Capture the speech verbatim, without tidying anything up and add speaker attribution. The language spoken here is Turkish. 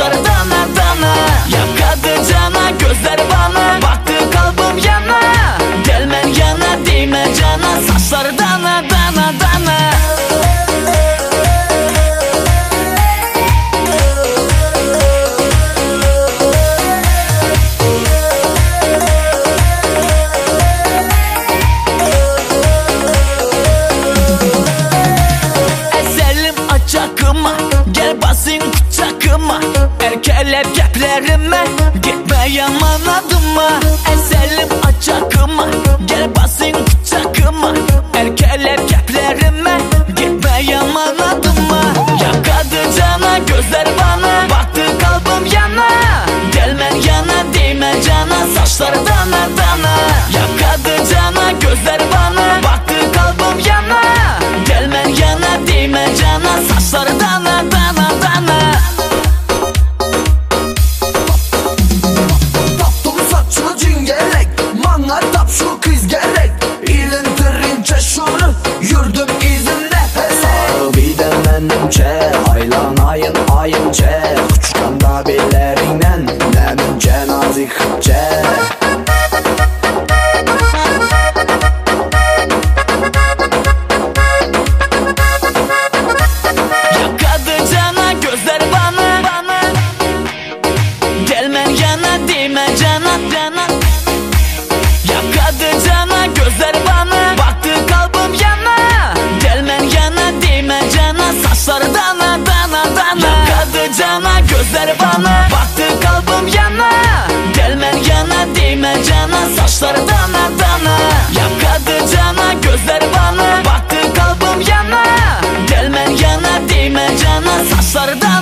Speaker 1: saçları dana dana. Yakadı cana gözler bana, baktı kalbim yana. Gelmen yana değme cana, saçları dana dana dana. Çakıma, gel basın kucakıma. Erkelep geplerime, gitme yaman adıma. Eselim açakıma, gel basın kucakıma. Erkelep geplerime, gitme yaman adıma. Yakadı cana gözler bana, baktı kalbim yana. Gelmen yana değme cana, saçları dana dana. Yakadı cana gözler bana, baktı kalbim yana. Gelmen yana değme cana, saçları dana dana dana.
Speaker 2: Taptım saçını cingelek, bana tap şu kız gerek. İlintirince şunu, yürüdüm izinde hesap. Bir de menimce, aylanayın ayınce. Küçükanda billerinden, nemince nazikçe.
Speaker 1: Değme cana cana. Yakadı cana gözler bana, baktı kalbim yana. Gelmen yana değme cana, saçları dana dana dana. Yakadı cana gözler bana, baktı kalbim yana. Gelmen yana değme cana, saçları dana dana. Yakadı cana gözler bana, baktı kalbim yana. Gelmen yana değme cana, saçları dana.